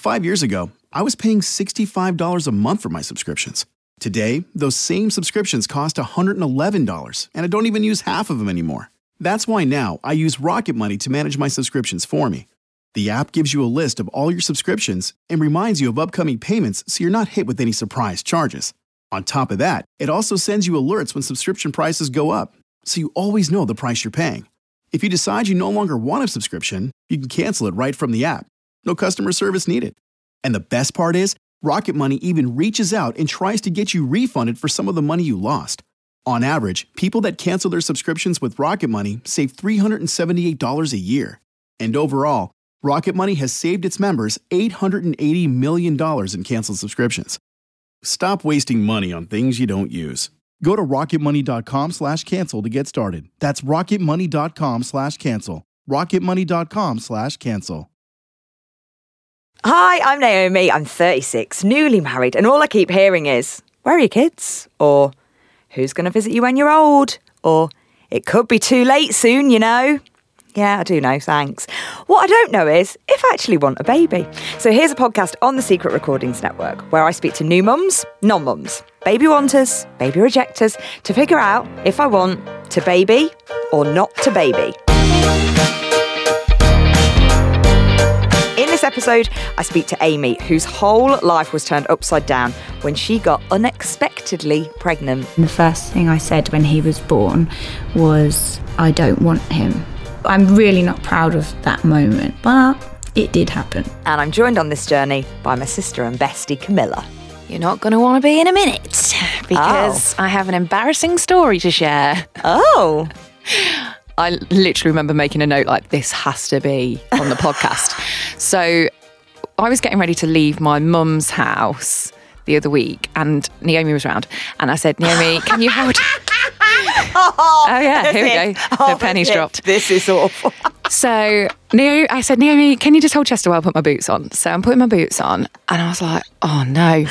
5 years ago, I was paying $65 a month for my subscriptions. Today, those same subscriptions cost $111, and I don't even use half of them anymore. That's why now I use Rocket Money to manage my subscriptions for me. The app gives you a list of all your subscriptions and reminds you of upcoming payments so you're not hit with any surprise charges. On top of that, it also sends you alerts when subscription prices go up, so you always know the price you're paying. If you decide you no longer want a subscription, you can cancel it right from the app. No customer service needed. And the best part is, Rocket Money even reaches out and tries to get you refunded for some of the money you lost. On average, people that cancel their subscriptions with Rocket Money save $378 a year. And overall, Rocket Money has saved its members $880 million in canceled subscriptions. Stop wasting money on things you don't use. Go to rocketmoney.com/cancel to get started. That's rocketmoney.com/cancel. rocketmoney.com/cancel. Hi, I'm Naomi. I'm 36, newly married, and all I keep hearing is, where are your kids? Or, who's going to visit you when you're old? Or, it could be too late soon, you know. Yeah, I do know, thanks. What I don't know is if I actually want a baby. So here's a podcast on the Secret Recordings Network where I speak to new mums, non-mums, baby wanters, baby rejectors to figure out if I want to baby or not to baby. In this episode, I speak to Amy, whose whole life was turned upside down when she got unexpectedly pregnant. The first thing I said when he was born was, I don't want him. I'm really not proud of that moment, but it did happen. And I'm joined on this journey by my sister and bestie, Camilla. You're not going to want to be in a minute because I have an embarrassing story to share. Oh. I literally remember making a note like, this has to be on the podcast. So I was getting ready to leave my mum's house the other week and Naomi was around and I said, Naomi, can you hold... Oh yeah, here we go. The penny's dropped. This is awful. So I said, Naomi, can you just hold Chester while I put my boots on? So I'm putting my boots on and I was like, oh no.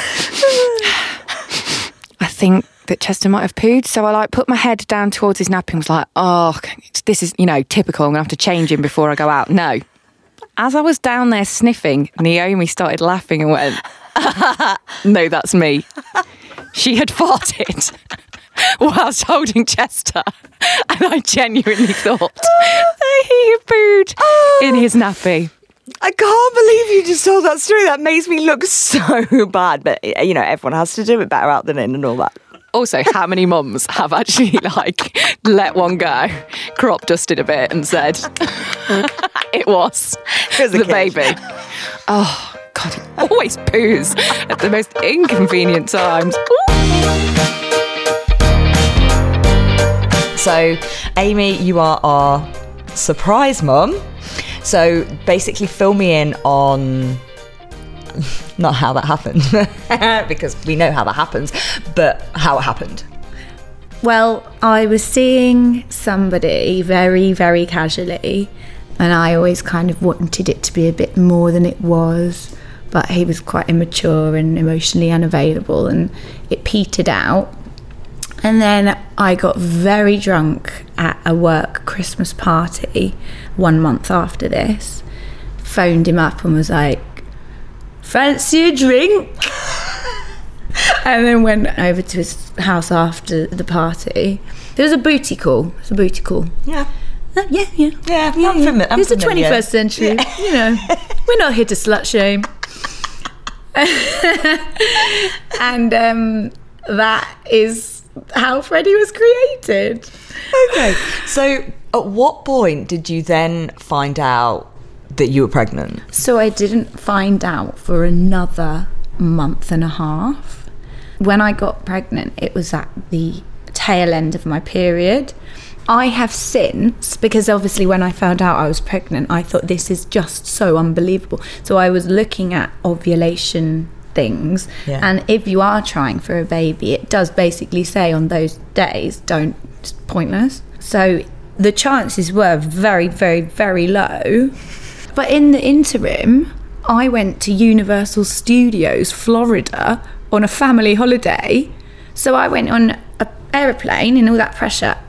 I think that Chester might have pooed. So I put my head down towards his nappy and was like, oh, this is, typical. I'm going to have to change him before I go out. No. As I was down there sniffing, Naomi started laughing and went, no, that's me. She had farted whilst holding Chester, and I genuinely thought he had pooed in his nappy. I can't believe you just told that story. That makes me look so bad. But, everyone has to do it better out than in and all that. Also, how many mums have actually, let one go, crop dusted a bit and said, it was the baby. Oh, God, he always poos at the most inconvenient times. So, Amy, you are our surprise mum. So, basically fill me in on, not how that happened, because we know how that happens, but how it happened. Well, I was seeing somebody very, very casually, and I always kind of wanted it to be a bit more than it was, but he was quite immature and emotionally unavailable, and it petered out. And then I got very drunk at a work Christmas party 1 month after this, phoned him up and was like, fancy a drink? And then went over to his house after the party. There was a booty call. It was a booty call. Yeah. Yeah. It's the 21st century. We're not here to slut shame. And that is how Freddie was created. Okay. So at what point did you then find out that you were pregnant? So I didn't find out for another month and a half. When I got pregnant, it was at the tail end of my period. I have since, because obviously when I found out I was pregnant, I thought this is just so unbelievable. So I was looking at ovulation things, and if you are trying for a baby, it does basically say on those days, it's pointless. So the chances were very, very, very low. But in the interim, I went to Universal Studios, Florida, on a family holiday. So I went on an aeroplane in all that pressure on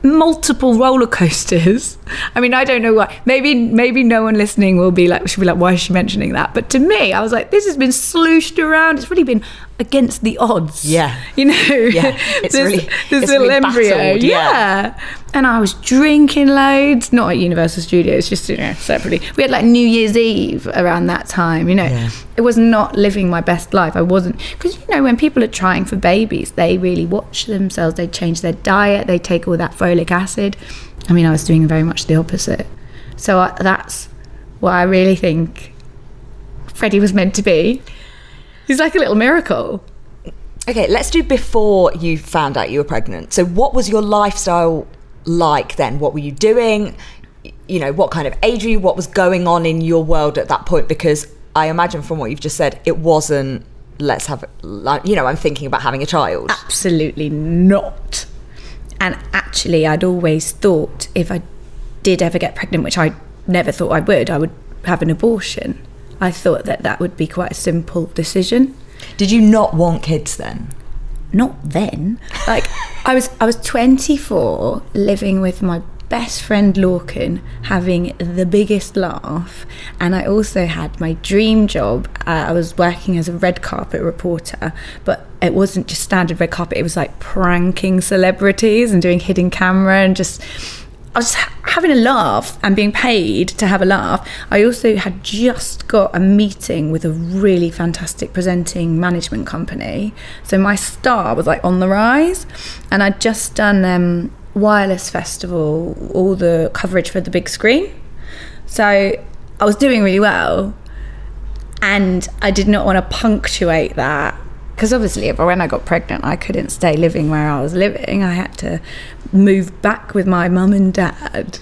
multiple roller coasters. I mean, I don't know why. Maybe no one listening should be like, why is she mentioning that? But to me, I was like, this has been slooshed around. It's really been against the odds. Yeah. You know, it's this really little embryo. battled, yeah. And I was drinking loads, not at Universal Studios, just, separately. We had like New Year's Eve around that time, Yeah. It was not living my best life. I wasn't, because, when people are trying for babies, they really watch themselves, they change their diet, they take all that folic acid. I mean, I was doing very much the opposite. So that's what I really think Freddie was meant to be. He's like a little miracle. Okay, let's do before you found out you were pregnant. So what was your lifestyle like then? What were you doing? What kind of age were you? What was going on in your world at that point? Because I imagine from what you've just said, it wasn't, let's have, I'm thinking about having a child. Absolutely not. And actually, I'd always thought if I did ever get pregnant, which I never thought I would have an abortion. I thought that would be quite a simple decision. Did you not want kids then? Not then. Like, I was 24, living with my best friend Lorcan, having the biggest laugh, and I also had my dream job. I was working as a red carpet reporter, but it wasn't just standard red carpet, it was like pranking celebrities and doing hidden camera, and I was having a laugh and being paid to have a laugh. I also had just got a meeting with a really fantastic presenting management company, so my star was like on the rise, and I'd just done Wireless Festival, all the coverage for the big screen, so I was doing really well, and I did not want to punctuate that, because obviously when I got pregnant I couldn't stay living where I was living. I had to move back with my mum and dad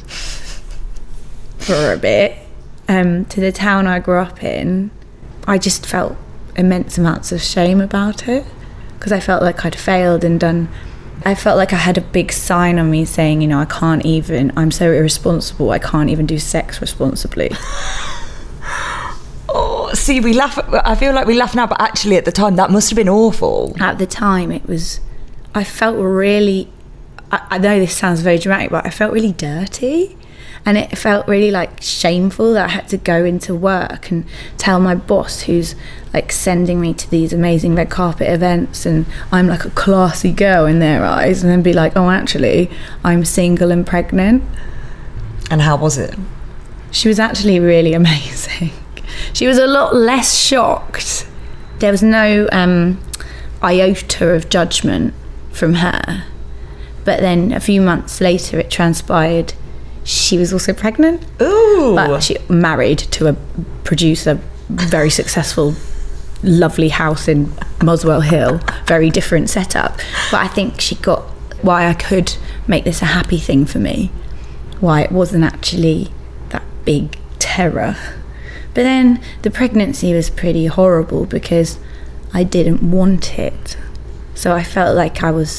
for a bit to the town I grew up in. I just felt immense amounts of shame about it, because I felt like I'd failed and done. I felt like I had a big sign on me saying, I'm so irresponsible, I can't even do sex responsibly. Oh, see, we laugh. I feel like we laugh now, but actually at the time that must have been awful. At the time I felt really, I know this sounds very dramatic, but I felt really dirty, and it felt really like shameful that I had to go into work and tell my boss, who's like sending me to these amazing red carpet events, and I'm like a classy girl in their eyes, and then be like, oh, actually I'm single and pregnant. And how was it? She was actually really amazing. She was a lot less shocked. There was no iota of judgment from her. But then a few months later it transpired she was also pregnant. Ooh. But she married to a producer, very successful, lovely house in Muswell Hill, very different setup. But I think she got why I could make this a happy thing for me, why it wasn't actually that big terror. But then the pregnancy was pretty horrible because I didn't want it. So I felt like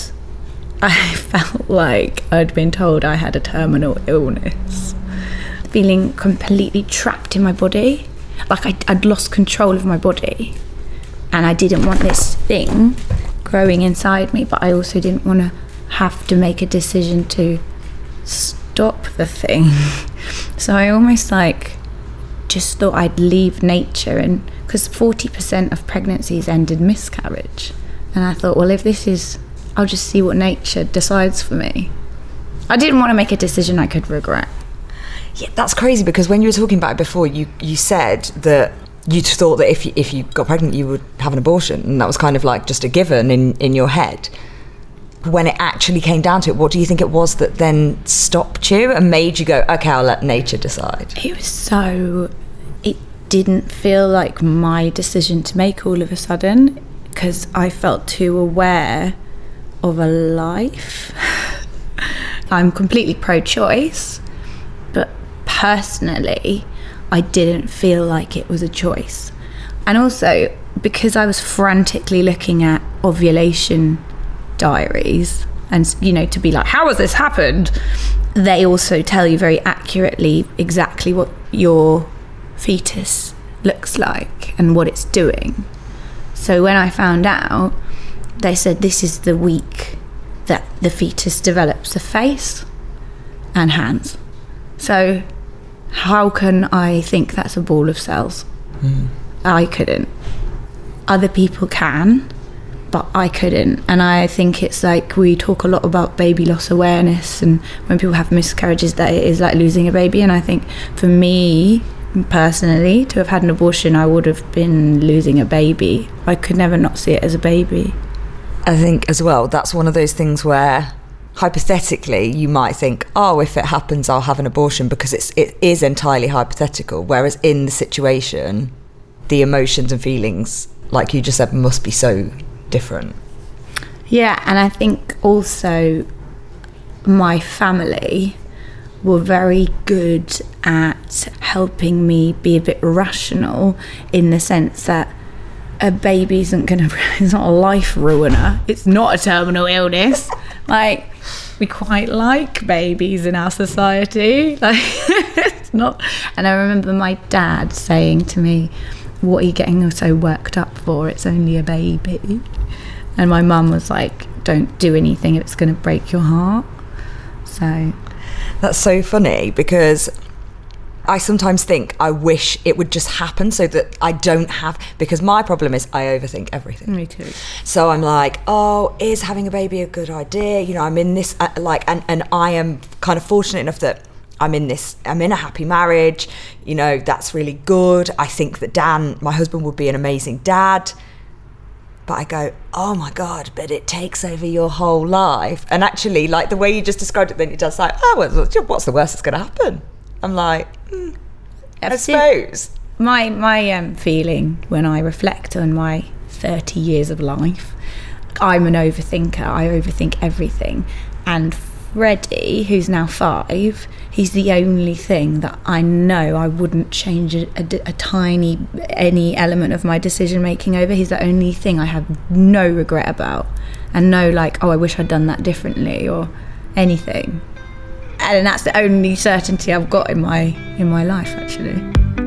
I'd been told I had a terminal illness. Feeling completely trapped in my body. Like I'd lost control of my body. And I didn't want this thing growing inside me, but I also didn't want to have to make a decision to stop the thing. So I almost just thought I'd leave nature, and because 40% of pregnancies end in miscarriage, and I thought, well, if this is, I'll just see what nature decides for me. I didn't want to make a decision I could regret. Yeah, that's crazy, because when you were talking about it before, you said that you thought that if you got pregnant you would have an abortion, and that was kind of like just a given in your head. When it actually came down to it, what do you think it was that then stopped you and made you go, okay, I'll let nature decide? It didn't feel like my decision to make all of a sudden, because I felt too aware of a life. I'm completely pro-choice, but personally, I didn't feel like it was a choice. And also, because I was frantically looking at ovulation diaries, and to be like, how has this happened? They also tell you very accurately exactly what your fetus looks like and what it's doing. So when I found out, they said this is the week that the fetus develops a face. and hands. So how can I think that's a ball of cells? I couldn't. Other people can, but I couldn't. And I think it's like, we talk a lot about baby loss awareness, and when people have miscarriages, that it is like losing a baby. And I think for me personally, to have had an abortion, I would have been losing a baby. I could never not see it as a baby. I think as well, that's one of those things where hypothetically you might think, oh, if it happens I'll have an abortion, because it is entirely hypothetical, whereas in the situation the emotions and feelings, like you just said, must be so different. Yeah, and I think also my family were very good at helping me be a bit rational, in the sense that a baby it's not a life ruiner, it's not a terminal illness. Like, we quite like babies in our society, like it's not. And I remember my dad saying to me, what are you getting so worked up for, it's only a baby. And my mum was like, don't do anything, it's going to break your heart. So that's so funny, because I sometimes think I wish it would just happen so that I don't have, because my problem is I overthink everything. Me too. So I'm like, oh, is having a baby a good idea? You know, I'm in this, and I am kind of fortunate enough that I'm in a happy marriage. You know, that's really good. I think that Dan, my husband, would be an amazing dad. But I go, oh my God, but it takes over your whole life. And actually, like the way you just described it, then it does like, oh, well, what's the worst that's going to happen? I'm like, I suppose. My feeling when I reflect on my 30 years of life, I'm an overthinker. I overthink everything. And Freddie, who's now 5, he's the only thing that I know I wouldn't change any element of my decision making over. He's the only thing I have no regret about, and no like, oh, I wish I'd done that differently or anything. And that's the only certainty I've got in my life, actually.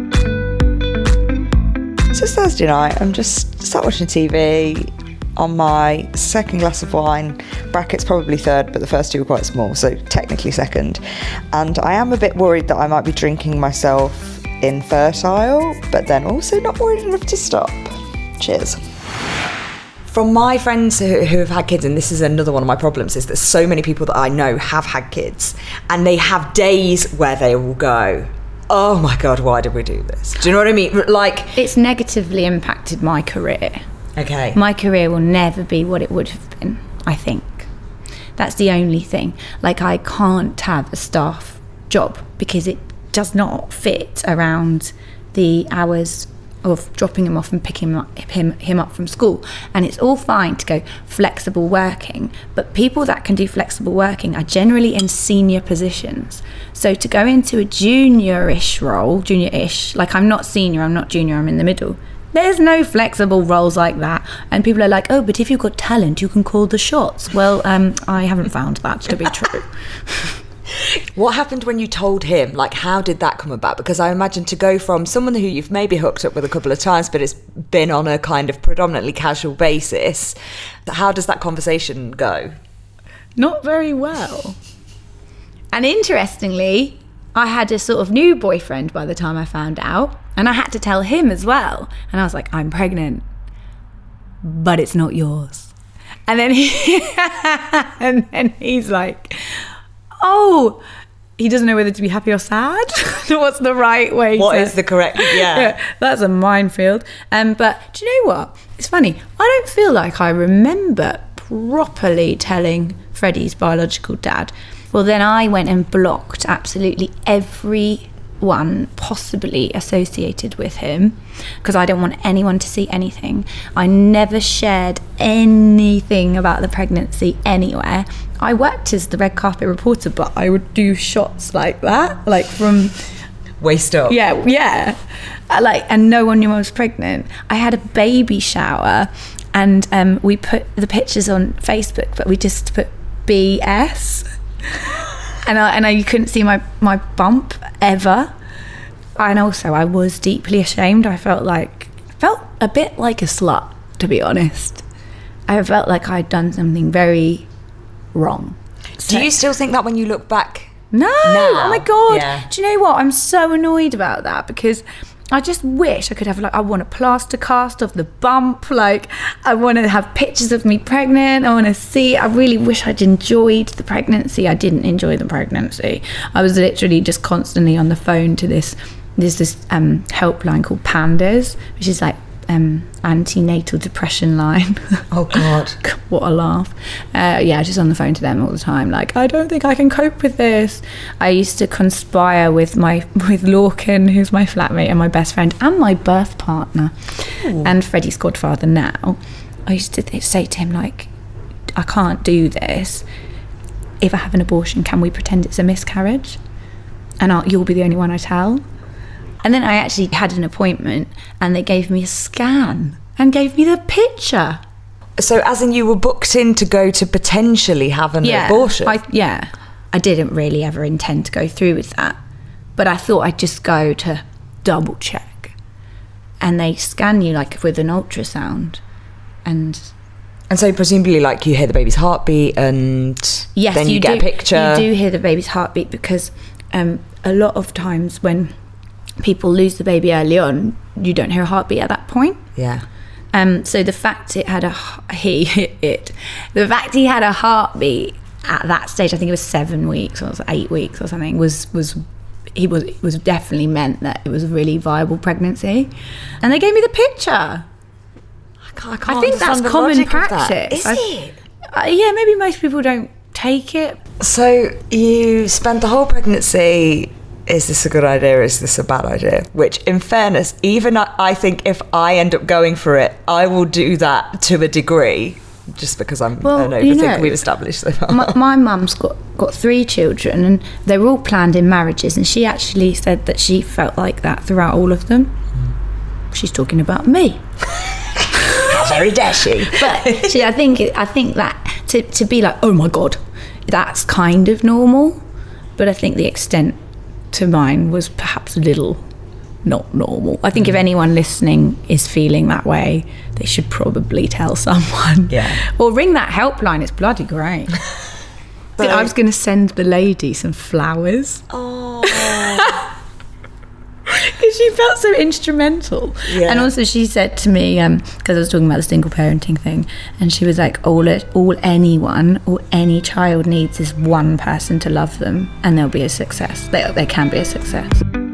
So it's Thursday night, I'm just sat watching TV on my second glass of wine, brackets probably third, but the first 2 were quite small, so technically second. And I am a bit worried that I might be drinking myself infertile, but then also not worried enough to stop. Cheers. From my friends who have had kids, and this is another one of my problems, is that so many people that I know have had kids, and they have days where they will go, oh my God, why did we do this? Do you know what I mean? Like, it's negatively impacted my career. Okay. My career will never be what it would have been, I think. That's the only thing. Like, I can't have a staff job because it does not fit around the hours of dropping him off and picking him up from school. And it's all fine to go flexible working, but people that can do flexible working are generally in senior positions. So to go into a junior-ish, like I'm not senior, I'm not junior, I'm in the middle. There's no flexible roles like that. And people are like, oh, but if you've got talent, you can call the shots. Well, I haven't found that to be true. What happened when you told him? Like, how did that come about? Because I imagine to go from someone who you've maybe hooked up with a couple of times, but it's been on a kind of predominantly casual basis, how does that conversation go? Not very well. And interestingly, I had a sort of new boyfriend by the time I found out, and I had to tell him as well. And I was like, I'm pregnant, but it's not yours. And then he's like, oh, he doesn't know whether to be happy or sad. What's the right way? What is the correct? Yeah, that's a minefield. But do you know what? It's funny. I don't feel like I remember properly telling Freddie's biological dad. Well, then I went and blocked absolutely everyone possibly associated with him, because I don't want anyone to see anything. I never shared anything about the pregnancy anywhere. I worked as the red carpet reporter, but I would do shots like that, like from waist up. Yeah. And no one knew I was pregnant. I had a baby shower, and we put the pictures on Facebook, but we just put BS. And you couldn't see my bump ever. And also I was deeply ashamed. I felt a bit like a slut, to be honest. I felt like I'd done something very wrong. Do you still think that when you look back No, now. oh my God. Yeah. Do you know what? I'm so annoyed about that because I just wish I could have, like, I want a plaster cast of the bump. Like, I want to have pictures of me pregnant. I want to see. I really wish I'd enjoyed the pregnancy. I didn't enjoy the pregnancy. I was literally just constantly on the phone to this helpline called Pandas, which is like antenatal depression line. Oh God. What a laugh. Just on the phone to them all the time, like, I don't think I can cope with this. I used to conspire with Lorcan, who's my flatmate and my best friend and my birth partner. Ooh. And Freddie's godfather now. I used to say to him, like, I can't do this. If I have an abortion, can we pretend it's a miscarriage? And you'll be the only one I tell. And then I actually had an appointment and they gave me a scan and gave me the picture. So as in you were booked in to go to potentially have an abortion? I didn't really ever intend to go through with that. But I thought I'd just go to double check. And they scan you like with an ultrasound. And so presumably, like, you hear the baby's heartbeat and then you get a picture. You do hear the baby's heartbeat because a lot of times when people lose the baby early on, you don't hear a heartbeat at that point. Yeah. So the fact he had a heartbeat at that stage, I think it was 7 weeks or 8 weeks or something, was definitely meant that it was a really viable pregnancy. And they gave me the picture. I think that's common practice. Is it? Yeah, maybe most people don't take it. So you spent the whole pregnancy, is this a good idea, is this a bad idea? Which, in fairness, even I think if I end up going for it, I will do that to a degree, just because I'm an overthinker, we've established so far. My mum's got 3 children, and they were all planned in marriages, and she actually said that she felt like that throughout all of them. She's talking about me. How very dare she? But I think that to be like, oh my God, that's kind of normal, but I think the extent to mine was perhaps a little not normal. I think if anyone listening is feeling that way, they should probably tell someone. Yeah. Or ring that helpline, it's bloody great. I was going to send the lady some flowers. Oh. Because she felt so instrumental. Yeah. And also she said to me, because I was talking about the single parenting thing, and she was like, all anyone or any child needs is one person to love them, and they'll be a success. They can be a success.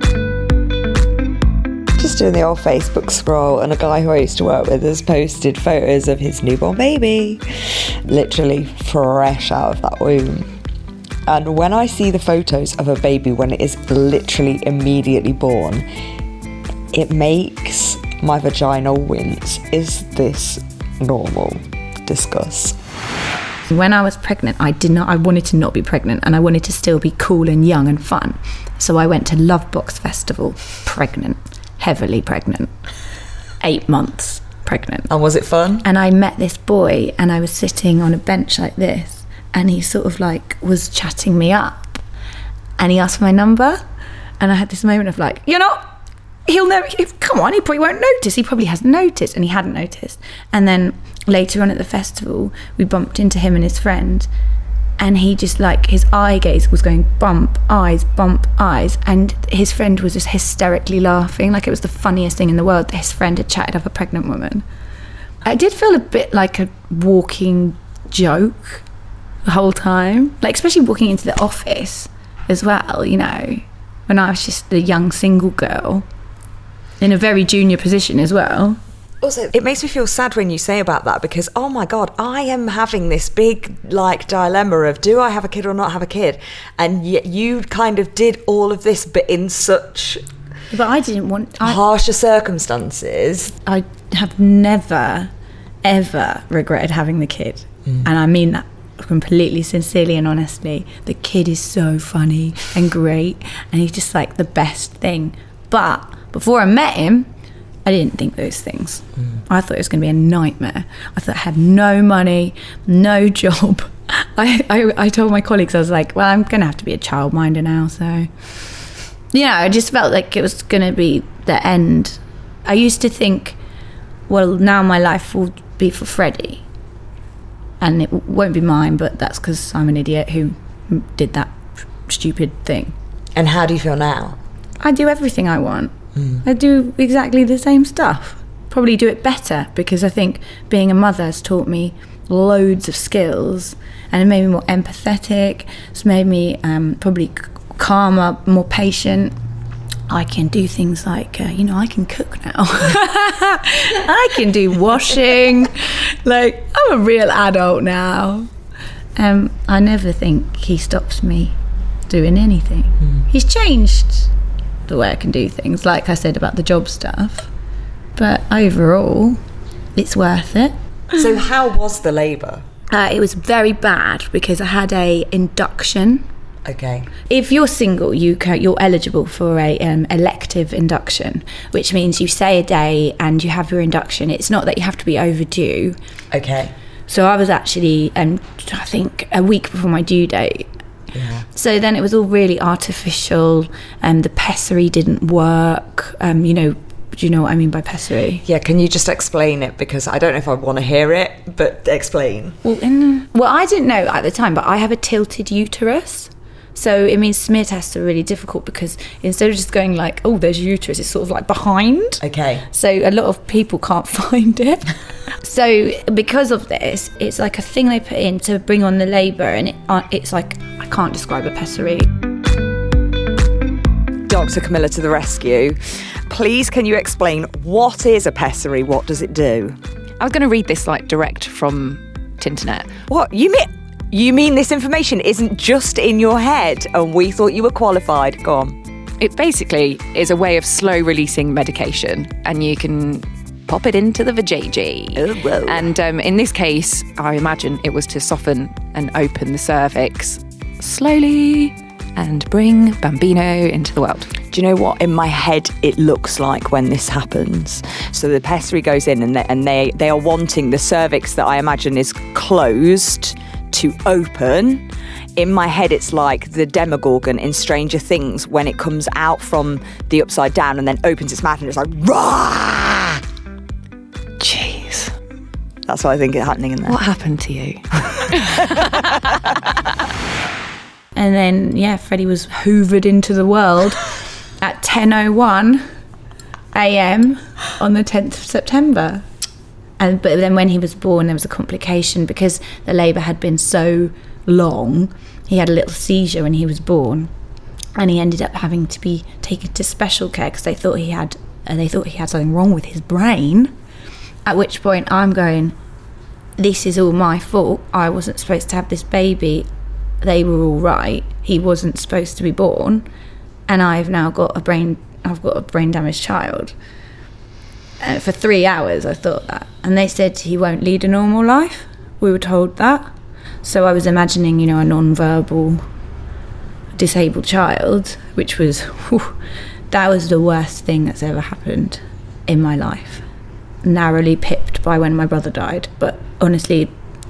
Just doing the old Facebook scroll, and a guy who I used to work with has posted photos of his newborn baby, literally fresh out of that womb. And when I see the photos of a baby when it is literally immediately born, it makes my vagina wince. Is this normal? Discuss. When I was pregnant, I wanted to not be pregnant, and I wanted to still be cool and young and fun. So I went to Lovebox Festival, pregnant, heavily pregnant, 8 months pregnant. And was it fun? And I met this boy, and I was sitting on a bench like this, and he sort of like was chatting me up, and he asked for my number, and I had this moment of like, he'll never, come on, he probably won't notice. He probably hasn't noticed, and he hadn't noticed. And then later on at the festival, we bumped into him and his friend, and he just like, his eye gaze was going bump eyes, and his friend was just hysterically laughing like it was the funniest thing in the world that his friend had chatted up a pregnant woman. I did feel a bit like a walking joke the whole time, like especially walking into the office as well, when I was just a young single girl in a very junior position as well. Also, it makes me feel sad when you say about that, because oh my God, I am having this big like dilemma of, do I have a kid or not have a kid? And yet you kind of did all of this, but in such harsher circumstances. I have never ever regretted having the kid, and I mean that completely sincerely and honestly. The kid is so funny and great, and he's just like the best thing. But before I met him, I didn't think those things. I thought it was going to be a nightmare. I thought I had no money, no job. I told my colleagues, I was like, well, I'm going to have to be a childminder now. So, I just felt like it was going to be the end. I used to think, well, now my life will be for Freddie. And it won't be mine, but that's because I'm an idiot who did that stupid thing. And how do you feel now? I do everything I want. I do exactly the same stuff. Probably do it better, because I think being a mother has taught me loads of skills, and it made me more empathetic. It's made me probably calmer, more patient. I can do things like, I can cook now. I can do washing. Like, I'm a real adult now. I never think he stops me doing anything. He's changed the way I can do things, like I said about the job stuff. But overall, it's worth it. So how was the labour? It was very bad because I had a induction. Okay. If you're single, you're eligible for a elective induction, which means you stay a day and you have your induction. It's not that you have to be overdue. Okay. So I was actually, I think, a week before my due date. Yeah. So then it was all really artificial, and the pessary didn't work. Do you know what I mean by pessary? Yeah, can you just explain it? Because I don't know if I want to hear it, but explain. Well, I didn't know at the time, but I have a tilted uterus. So it means smear tests are really difficult, because instead of just going like, oh, there's your uterus, it's sort of like behind. Okay. So a lot of people can't find it. So because of this, it's like a thing they put in to bring on the labour, and it's like, I can't describe a pessary. Dr. Camilla to the rescue. Please, can you explain what is a pessary? What does it do? I was going to read this like direct from Tinternet. What? You mean this information isn't just in your head and we thought you were qualified? Go on. It basically is a way of slow releasing medication, and you can pop it into the vajayjay. Oh, whoa. And in this case, I imagine it was to soften and open the cervix slowly and bring Bambino into the world. Do you know what in my head it looks like when this happens? So the pessary goes in and they are wanting the cervix that I imagine is closed to open. In my head, it's like the Demogorgon in Stranger Things when it comes out from the upside down and then opens its mouth and it's like, rah! Jeez. That's what I think is happening in there. What happened to you? And then, Freddie was hoovered into the world at 10:01 a.m. on the 10th of September. But then when he was born, there was a complication because the labour had been so long. He had a little seizure when he was born, and he ended up having to be taken to special care because they thought he had something wrong with his brain. At which point I'm going, this is all my fault. I wasn't supposed to have this baby. They were all right. He wasn't supposed to be born, and I've now got a brain damaged child. For 3 hours I thought that, and they said he won't lead a normal life. We were told that. So I was imagining, a non-verbal disabled child, which was that was the worst thing that's ever happened in my life. Narrowly pipped by when my brother died, but honestly,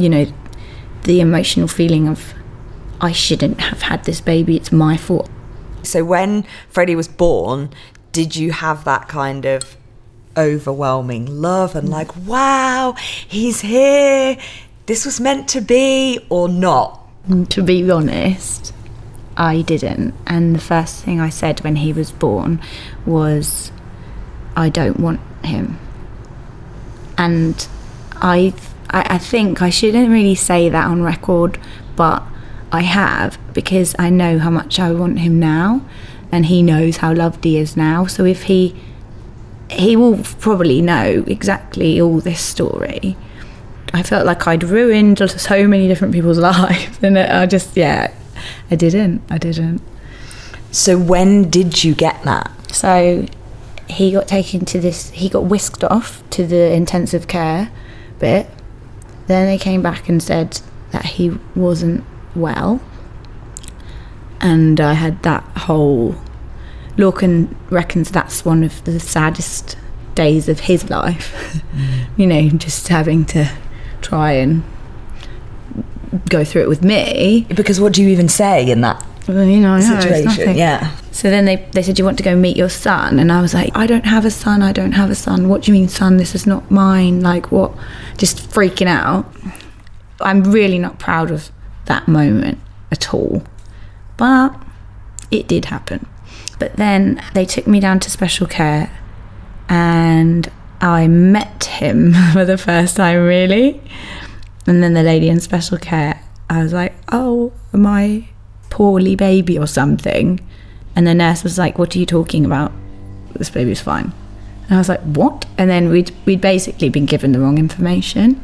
the emotional feeling of I shouldn't have had this baby, it's my fault. So when Freddie was born, did you have that kind of overwhelming love and like, wow, he's here, this was meant to be, or not? To be honest, I didn't. And the first thing I said when he was born was, I don't want him. And I think I shouldn't really say that on record, but I have, because I know how much I want him now, and he knows how loved he is now. So if he will probably know exactly all this story. I felt like I'd ruined so many different people's lives, and I didn't. So when did you get that? So he got he got whisked off to the intensive care bit. Then they came back and said that he wasn't well, and I had that whole... Lorcan reckons that's one of the saddest days of his life. Just having to try and go through it with me. Because what do you even say in that situation? Yeah. So then they said, you want to go meet your son? And I was like, I don't have a son. What do you mean, son? This is not mine. Like, what? Just freaking out. I'm really not proud of that moment at all. But It did happen. But then they took me down to special care and I met him for the first time, really. And then the lady in special care, I was like, oh, my poorly baby or something. And the nurse was like, what are you talking about? This baby's fine. And I was like, what? And then we'd basically been given the wrong information.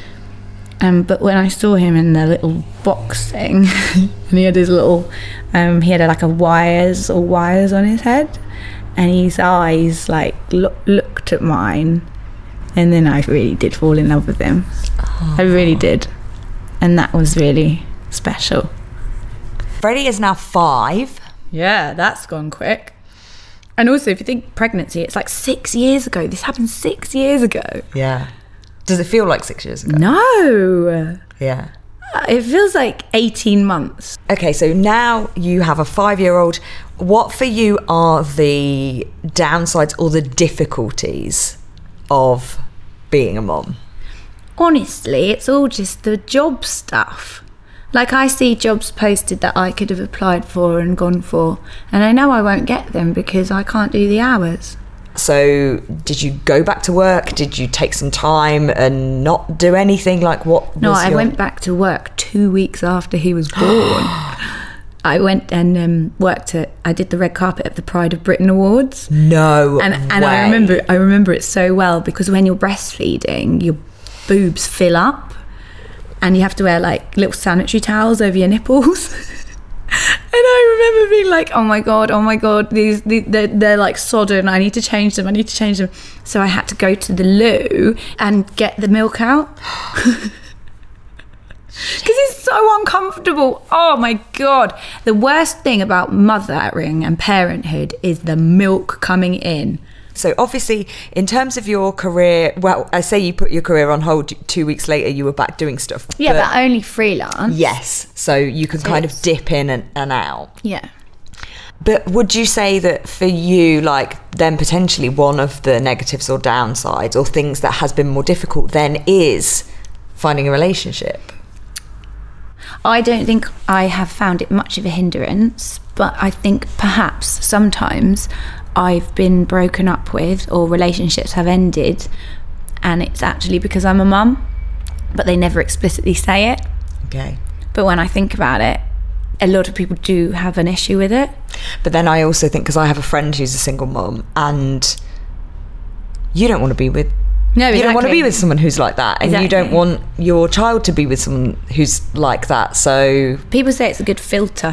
But when I saw him in the little box thing, and he had his little, he had like wires on his head, and his eyes like looked at mine, and then I really did fall in love with him. Oh. I really did, and that was really special. Freddie is now 5. Yeah, that's gone quick. And also, if you think pregnancy, it's like 6 years ago. This happened 6 years ago. Yeah. Does it feel like 6 years ago? No. Yeah. It feels like 18 months. Okay, so now you have a 5-year-old. What for you are the downsides or the difficulties of being a mom? Honestly, it's all just the job stuff. Like, I see jobs posted that I could have applied for and gone for, and I know I won't get them because I can't do the hours. So did you go back to work? Did you take some time and not do anything? Like, what? No, I went back to work 2 weeks after he was born. I went and I did the red carpet at the Pride of Britain Awards. No and way. I remember it so well because when you're breastfeeding, your boobs fill up and you have to wear like little sanitary towels over your nipples. And I remember being like, oh my god, they're like sodden, I need to change them. So I had to go to the loo and get the milk out. Because it's so uncomfortable. Oh my god. The worst thing about mothering and parenthood is the milk coming in. So obviously, in terms of your career, well, I say you put your career on hold. 2 weeks later, you were back doing stuff. Yeah, but only freelance. Yes, so you can kind of dip in and out. Yeah. But would you say that for you, like, then potentially one of the negatives or downsides or things that has been more difficult then is finding a relationship? I don't think I have found it much of a hindrance, but I think perhaps sometimes I've been broken up with or relationships have ended and it's actually because I'm a mum, but they never explicitly say it. Okay. But when I think about it, a lot of people do have an issue with it. But then I also think, because I have a friend who's a single mum, and you don't want to be with... No, exactly. You don't want to be with someone who's like that, and exactly. You don't want your child to be with someone who's like that, so... People say it's a good filter.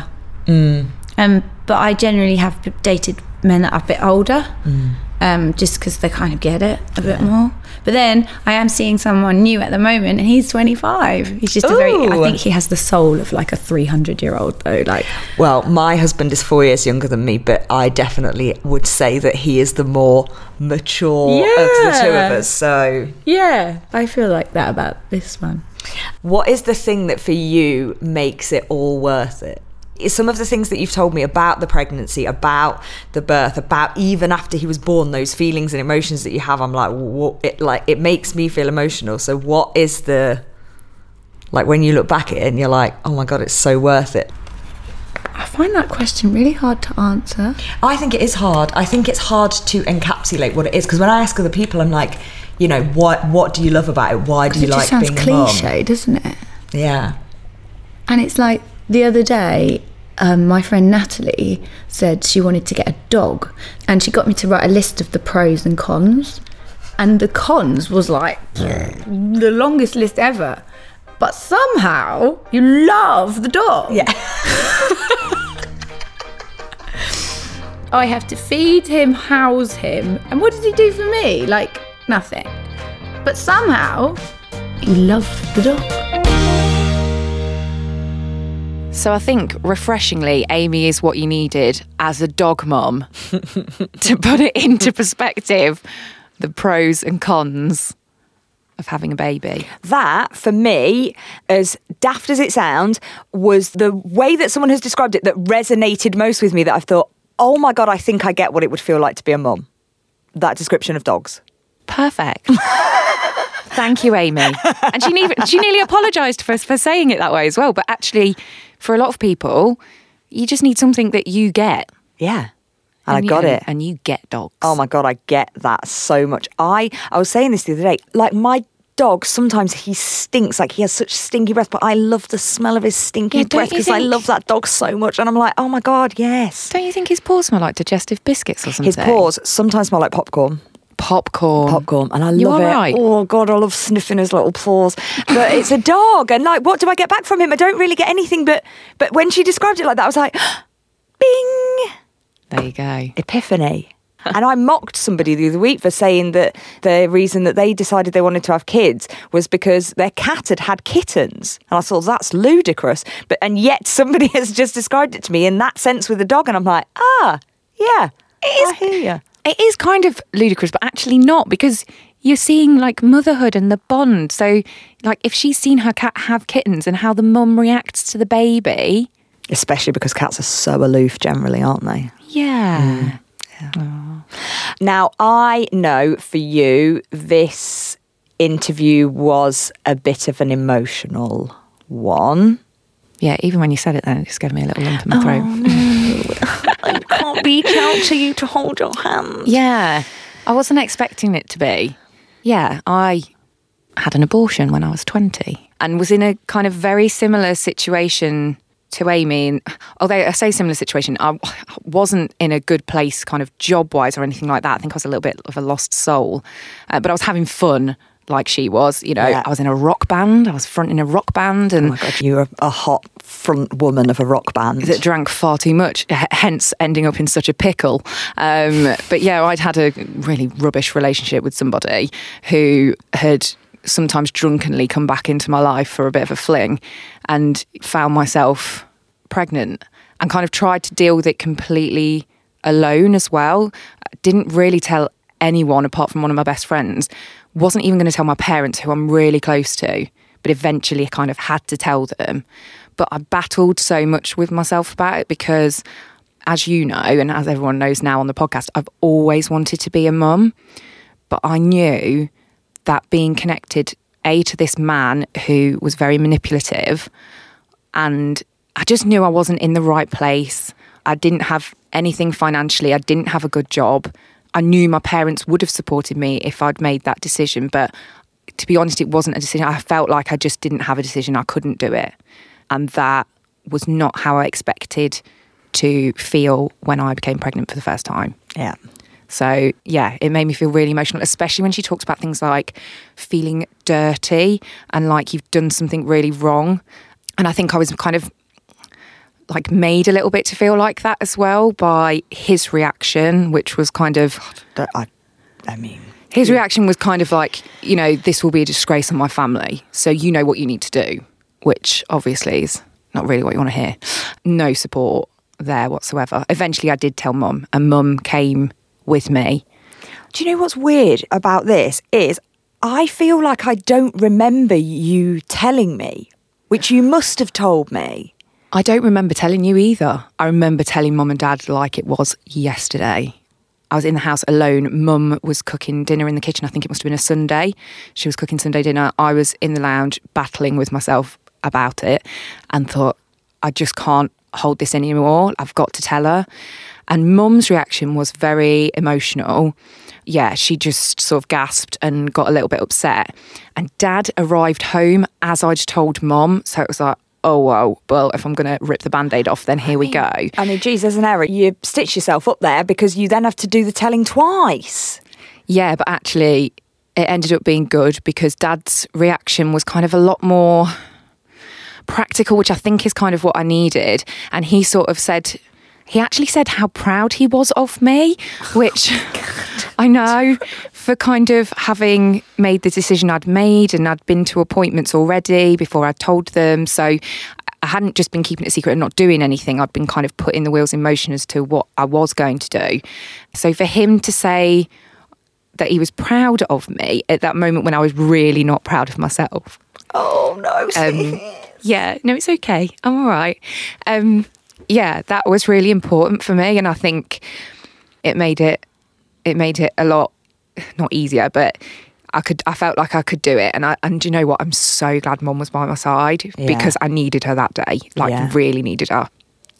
But I generally have dated men that are a bit older, just because they kind of get it a bit more. But then I am seeing someone new at the moment, and he's 25. He's just I think he has the soul of like a 300-year-old though. Like, well, my husband is 4 years younger than me, but I definitely would say that he is the more mature of the two of us. So yeah, I feel like that about this one. What is the thing that for you makes it all worth it? Some of the things that you've told me about the pregnancy, about the birth, about even after he was born, those feelings and emotions that you have, I'm like, what? It makes me feel emotional. So what is the, like, when you look back at it and you're like, oh my God, it's so worth it? I find that question really hard to answer. I think it is hard. I think it's hard to encapsulate what it is, because when I ask other people, I'm like, you know, what do you love about it? Why do you like being a mum? It just sounds cliche, doesn't it? Yeah. And it's like, the other day, my friend Natalie said she wanted to get a dog, and she got me to write a list of the pros and cons, and the cons was like the longest list ever, but somehow you love the dog. Yeah. I have to feed him, house him, and what does he do for me? Like, nothing. But somehow you love the dog. So I think, refreshingly, Amy is what you needed as a dog mum to put it into perspective, the pros and cons of having a baby. That, for me, as daft as it sounds, was the way that someone has described it that resonated most with me, that I've thought, oh my God, I think I get what it would feel like to be a mum. That description of dogs. Perfect. Thank you, Amy. And she nearly apologised for saying it that way as well. But actually, for a lot of people, You just need something that you get. Yeah. And I got it. And you get dogs. Oh my God, I get that so much. I was saying this the other day, like my dog, sometimes he stinks, like he has such stinky breath, but I love the smell of his stinky breath because I love that dog so much. And I'm like, oh my God, yes. Don't you think his paws smell like digestive biscuits or something? His paws sometimes smell like popcorn. Popcorn. And I You love are it. right. Oh God, I love sniffing his little paws. But it's a dog, and like, what do I get back from him? I don't really get anything. But when she described it like that, I was like, bing. There you go. Epiphany. And I mocked somebody the other week for saying that the reason that they decided they wanted to have kids was because their cat had kittens. And I thought, that's ludicrous. And yet somebody has just described it to me in that sense with a dog. And I'm like, yeah, I hear you. It is kind of ludicrous, but actually not, because you're seeing like motherhood and the bond. So like if she's seen her cat have kittens and how the mum reacts to the baby. Especially because cats are so aloof generally, aren't they? Yeah. Now, I know for you, this interview was a bit of an emotional one. Yeah, even when you said it then, it just gave me a little lump in my throat. No. I can't reach out to you to hold your hand. Yeah, I wasn't expecting it to be. Yeah, I had an abortion when I was 20 and was in a kind of very similar situation to Amy. And although I say similar situation, I wasn't in a good place kind of job-wise or anything like that. I think I was a little bit of a lost soul. But I was having fun like she was. You know, Yeah. I was in a rock band. I was fronting a rock band. And Oh my God, you were a hot front woman of a rock band. that drank far too much, hence ending up in such a pickle. But yeah, I'd had a really rubbish relationship with somebody who had sometimes drunkenly come back into my life for a bit of a fling and found myself pregnant and kind of tried to deal with it completely alone as well. Didn't really tell anyone apart from one of my best friends. Wasn't even going to tell my parents, who I'm really close to, but eventually I kind of had to tell them. But I battled so much with myself about it because, as you know, and as everyone knows now on the podcast, I've always wanted to be a mum. But I knew that being connected, to this man who was very manipulative, and I just knew I wasn't in the right place. I didn't have anything financially. I didn't have a good job. I knew my parents would have supported me if I'd made that decision. But to be honest, it wasn't a decision. I felt like I just didn't have a decision. I couldn't do it. And that was not how I expected to feel when I became pregnant for the first time. Yeah. So, yeah, it made me feel really emotional, especially when she talks about things like feeling dirty and like you've done something really wrong. And I think I was kind of like made a little bit to feel like that as well by his reaction, which was kind of... His reaction was kind of like, you know, this will be a disgrace on my family, so you know what you need to do, which obviously is not really what you want to hear. No support there whatsoever. Eventually I did tell Mum, and Mum came with me. Do you know what's weird about this is I feel like I don't remember you telling me, which you must have told me. I don't remember telling you either. I remember telling Mum and Dad like it was yesterday. I was in the house alone. Mum was cooking dinner in the kitchen. I think it must have been a Sunday. She was cooking Sunday dinner. I was in the lounge battling with myself about it and thought, I just can't hold this anymore. I've got to tell her. And Mum's reaction was very emotional. Yeah, she just sort of gasped and got a little bit upset. And Dad arrived home as I'd told Mum. So it was like, oh, whoa, well, if I'm going to rip the Band-Aid off, then here we go. I mean, geez, there's an error. You stitch yourself up there because you then have to do the telling twice. Yeah, but actually it ended up being good because Dad's reaction was kind of a lot more practical, which I think is kind of what I needed. And he sort of said... He actually said how proud he was of me, which I know for kind of having made the decision I'd made, and I'd been to appointments already before I'd told them. So I hadn't just been keeping it secret and not doing anything. I'd been kind of putting the wheels in motion as to what I was going to do. So for him to say that he was proud of me at that moment when I was really not proud of myself. Oh, no. Yeah, no, it's okay. I'm all right. Yeah, that was really important for me, and I think it made it a lot not easier, but I felt like I could do it, and do you know what? I'm so glad Mum was by my side because I needed her that day, really needed her.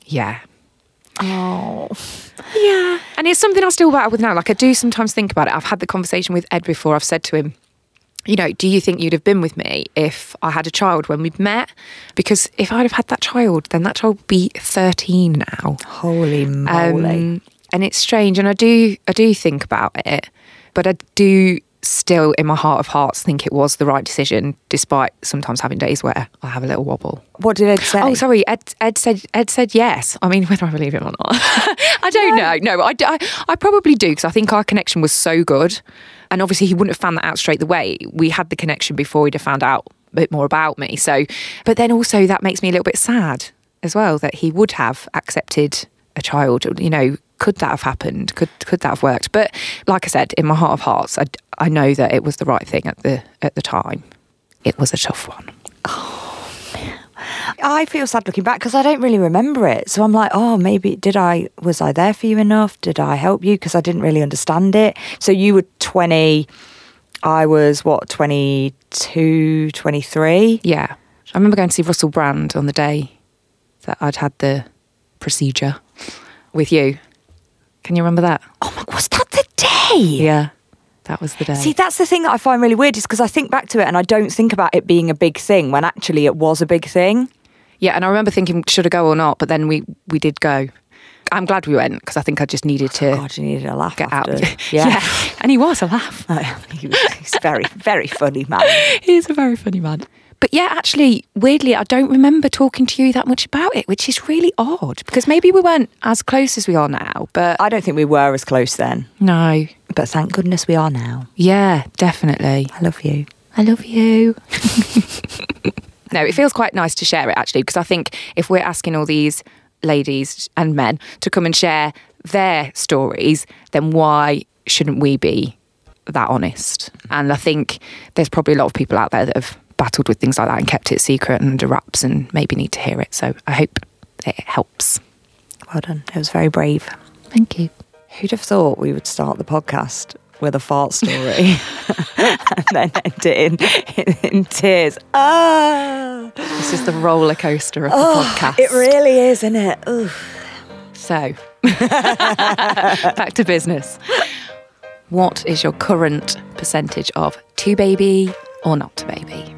Yeah. Oh. Yeah. And it's something I still battle with now. Like, I do sometimes think about it. I've had the conversation with Ed before. I've said to him, you know, do you think you'd have been with me if I had a child when we'd met? Because if I'd have had that child, then that child would be 13 now. Holy moly. And it's strange. And I do think about it, but I do still, in my heart of hearts, think it was the right decision, despite sometimes having days where I have a little wobble. What did Ed say? Oh, sorry. Ed said yes. I mean, whether I believe him or not, I don't know. No, I probably do, because I think our connection was so good. And obviously he wouldn't have found that out straight away. We had the connection before he'd have found out a bit more about me. So, but then also that makes me a little bit sad as well, that he would have accepted a child. You know, could that have happened? Could that have worked? But like I said, in my heart of hearts, I know that it was the right thing at the time. It was a tough one. I feel sad looking back because I don't really remember it. So I'm like, oh, maybe was I there for you enough? Did I help you? Because I didn't really understand it. So you were 20, I was 22, 23? Yeah. I remember going to see Russell Brand on the day that I'd had the procedure with you. Can you remember that? Oh my, was that the day? Yeah. That was the day. See, that's the thing that I find really weird, is because I think back to it and I don't think about it being a big thing when actually it was a big thing. Yeah, and I remember thinking, should I go or not? But then we did go. I'm glad we went, because I think I just needed to God, you needed a laugh get after. out. Yeah. And he was a laugh. He's very, very funny man. He's a very funny man. But yeah, actually, weirdly, I don't remember talking to you that much about it, which is really odd, because maybe we weren't as close as we are now. But I don't think we were as close then. No. But thank goodness we are now. Yeah, definitely. I love you. I love you. No, it feels quite nice to share it, actually, because I think if we're asking all these ladies and men to come and share their stories, then why shouldn't we be that honest? And I think there's probably a lot of people out there that have battled with things like that and kept it secret and under wraps and maybe need to hear it. So I hope it helps. Well done. It was very brave. Thank you. Who'd have thought we would start the podcast with a fart story and then end it in tears? Ah, This is the roller coaster of the podcast. It really is, isn't it? Ooh. So, back to business. What is your current percentage of to baby or not to baby?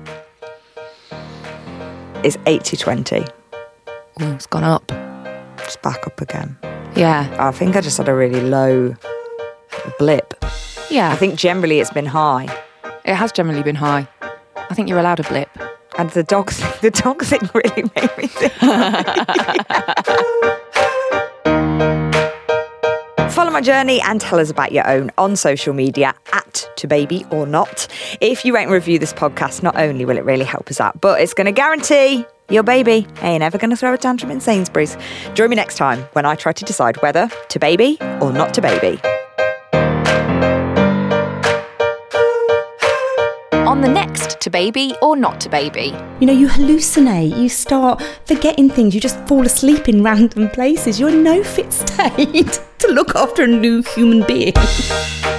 It's 80-20. Oh, it's gone up. It's back up again. Yeah. I think I just had a really low blip. Yeah. I think generally it's been high. It has generally been high. I think you're allowed a blip. And the dog thing really made me think. Follow my journey and tell us about your own on social media at @tobaby_or_not. If you rate and review this podcast, not only will it really help us out, but it's going to guarantee your baby ain't ever going to throw a tantrum in Sainsbury's. Join me next time when I try to decide whether to baby or not to baby. On the next to baby or not to baby. You know, you hallucinate, you start forgetting things, you just fall asleep in random places. You're in no fit state to look after a new human being.